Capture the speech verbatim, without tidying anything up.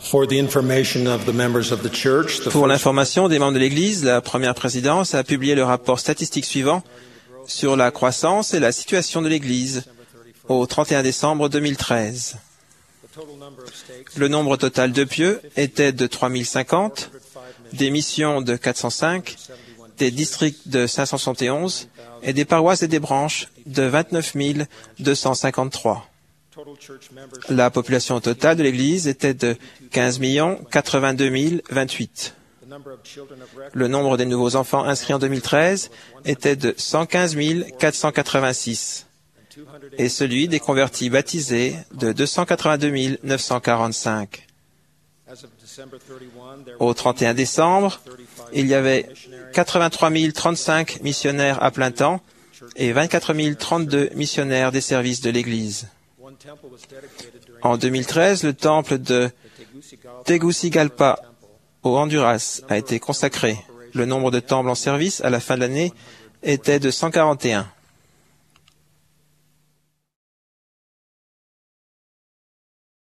For the information of the members of the church, the Pour first l'information des membres de l'Église, la première présidence a publié le rapport statistique suivant sur la croissance et la situation de l'Église au trente et un décembre deux mille treize. Le nombre total de pieux était de trois mille cinquante, des missions de quatre cent cinq, des districts de cinq cent soixante et onze et des paroisses et des branches de vingt-neuf mille deux cent cinquante-trois. La population totale de l'Église était de quinze millions quatre-vingt-deux mille vingt-huit. Le nombre des nouveaux enfants inscrits en deux mille treize était de cent quinze mille quatre cent quatre-vingt-six et celui des convertis baptisés de deux cent quatre-vingt-deux mille neuf cent quarante-cinq. Au trente et un décembre, il y avait quatre-vingt-trois mille trente-cinq missionnaires à plein temps et vingt-quatre mille trente-deux missionnaires des services de l'Église. En deux mille treize, le temple de Tegucigalpa au Honduras a été consacré. Le nombre de temples en service à la fin de l'année était de cent quarante et un.